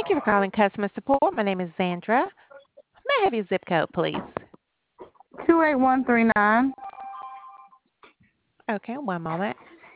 Thank you for calling customer support. My name is Zandra. May I have your zip code, please? 28139. Okay, one moment.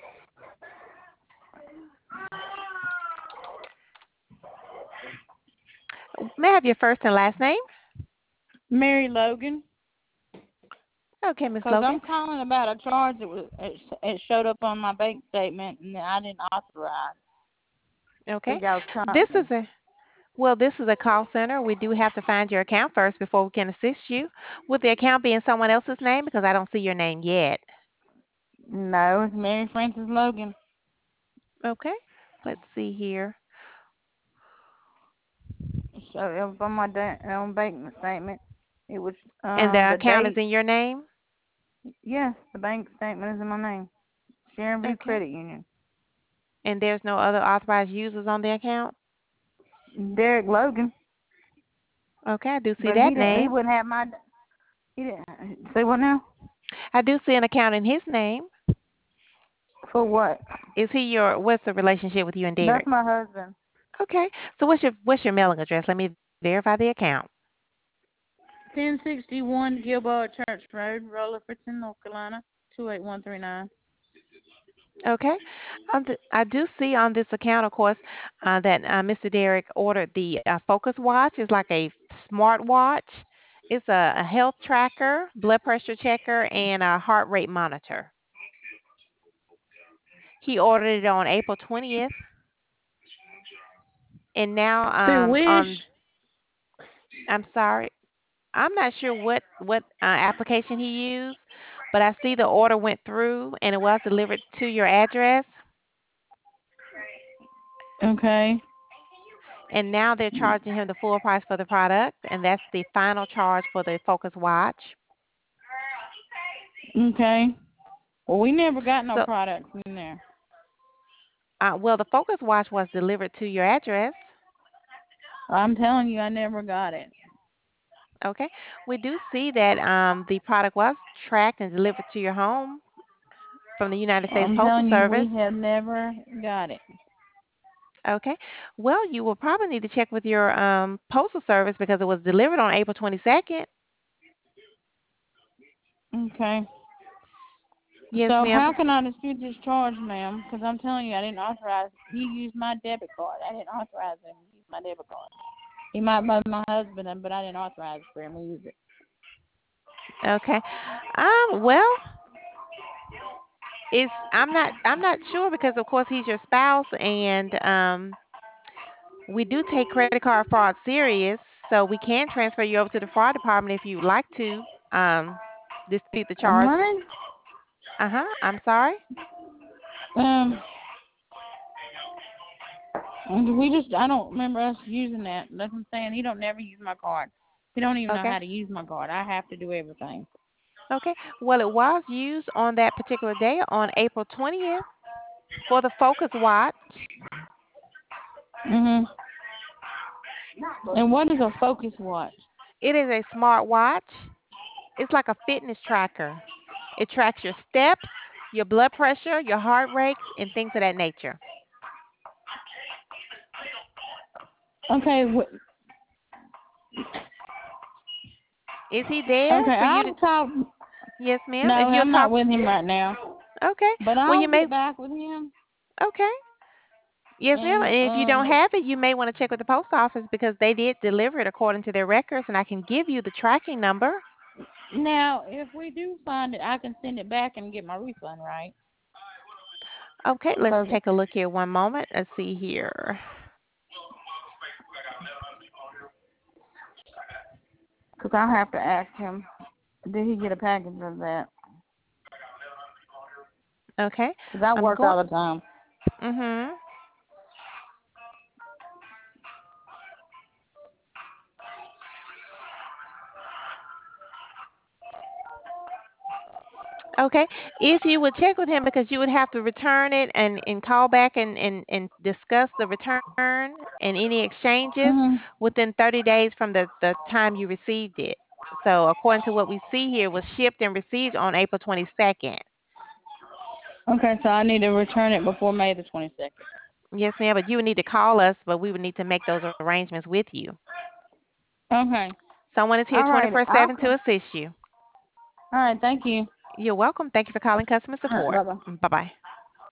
May I have your first and last name? Mary Logan. Okay, Miss Because Logan. I'm calling about a charge it showed up on my bank statement and I didn't authorize. Okay. Y'all This charged is me. a call center. We do have to find your account first before we can assist you. Would the account be in someone else's name? Because I don't see your name yet. No, it's Mary Frances Logan. Okay. Let's see here. So it was on my bank statement. It was And the the account is date. in your name? Yes, the bank statement is in my name. Sharon View Okay. Credit Union. And there's no other authorized users on the account? Derek Logan. Okay, I do see But that he name. wouldn't have he didn't say what now? I do see an account in his name. For what? What's the relationship with you and That's Derek? my husband. Okay. So what's your mailing address? Let me verify the account. 1061 Gilboa Church Road, Rollerfordton, North Carolina, 28139. Okay. I do see on this account, of course, that Mr. Derek ordered the Focus Watch. It's like a smart watch. It's a health tracker, blood pressure checker, and a heart rate monitor. He ordered it on April 20th, and now Through Wish. I'm sorry, I'm not sure what application he used, but I see the order went through and it was delivered to your address. Okay. And now they're charging him the full price for the product, and that's the final charge for the Focus Watch. Okay. Well, we never got no So, products in there. well, the Focus Watch was delivered to your address. I'm telling you, I never got it. Okay, we do see that the product was tracked and delivered to your home from the United States I'm Postal telling you, Service. we have never got it. Okay, well, you will probably need to check with your postal service because it was delivered on April 22nd. Okay. Yes, So ma'am. how can I dispute this charge, ma'am? Because I'm telling you, I didn't authorize. He used my debit card. I didn't authorize him to use my debit card. He might be my husband, but I didn't authorize for him to use it. Okay. Well, I'm not sure because of course he's your spouse and we do take credit card fraud serious, so we can transfer you over to the fraud department if you'd like to um dispute the charge. Money? I'm sorry. Um, I don't remember us using that. That's what I'm saying. He don't never use my card. He don't even know Okay. how to use my card. I have to do everything. Okay. Well, it was used on that particular day on April 20th for the Focus Watch. Mhm. And what is a focus watch? It is a smart watch. It's like a fitness tracker. It tracks your steps, your blood pressure, your heart rates, and things of that nature. Okay. Is he there Okay. for you to? I'll talk. Yes, ma'am. No, If you'll I'm not talk. with him right now. Okay. But Well, I'll you may. get back with him. Okay. Yes, ma'am. And And if you don't have it, you may want to check with the post office because they did deliver it according to their records, and I can give you the tracking number. now, if we do find it, I can send it back and get my refund, right? Okay, let's Because take a look here. One moment. Let's see here. I'll have to ask him. Did he get a package of that? Okay. Because I I'm work going. all the time. Mhm. Okay. If you would check with him because you would have to return it and call back and discuss the return and any exchanges Mhm. within 30 days from the time you received it. So according to what we see here, it was shipped and received on April 22nd. Okay, so I need to return it before May the 22nd. Yes, ma'am, but you would need to call us, but we would need to make those arrangements with you. Okay. Someone is here All right. 24/7 to assist you. All right. Thank you. You're welcome. Thank you for calling customer All right. support. Bye bye. Bye bye.